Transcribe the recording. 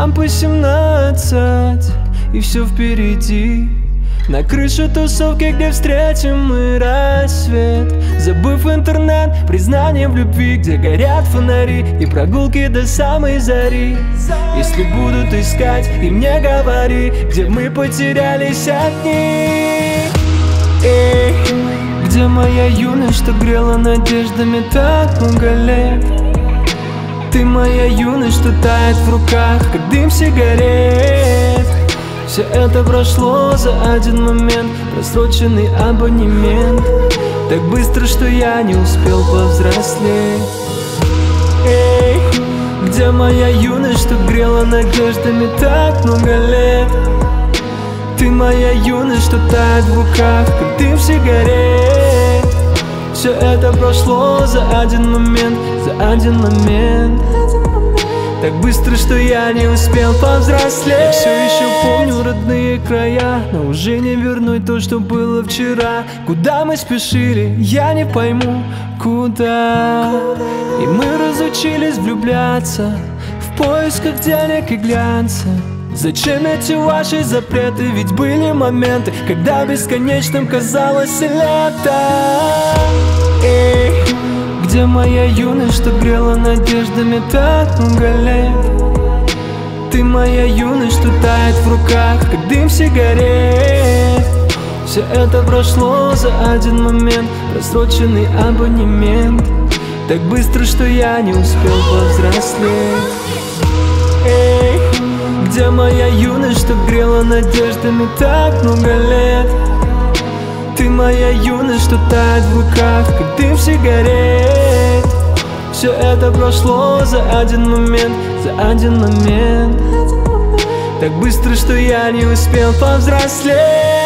Нам по 17, и все впереди. На крыше тусовки, где встретим мы рассвет, забыв интернет, признание в любви, где горят фонари и прогулки до самой зари. Если будут искать, и мне говори, где мы потерялись одни. Эй, где моя юность, что грела надеждами так много лет? Ты моя юность, что тает в руках, как дым сигарет. Все это прошло за один момент, просроченный абонемент. Так быстро, что я не успел повзрослеть. Эй, где моя юность, что грела надеждами так много лет? Ты моя юность, что тает в руках, как дым сигарет. Все это прошло за один момент, за один момент. Так быстро, что я не успел повзрослеть. Я все еще помню родные края, но уже не вернуть то, что было вчера. Куда мы спешили, я не пойму, куда. И мы разучились влюбляться в поисках денег и глянца. Зачем эти ваши запреты? Ведь были моменты, когда бесконечным казалось лето. Эй, где моя юность, что грела надеждами так много лет? Ты моя юность, что тает в руках, как дым сигарет. Все это прошло за один момент, просроченный абонемент. Так быстро, что я не успел повзрослеть. Эй, где моя юность, что грела надеждами так много лет? Ты моя юность, что тает в руках, как дым сигарет. Все это прошло за один момент, за один момент. Так быстро, что я не успел повзрослеть.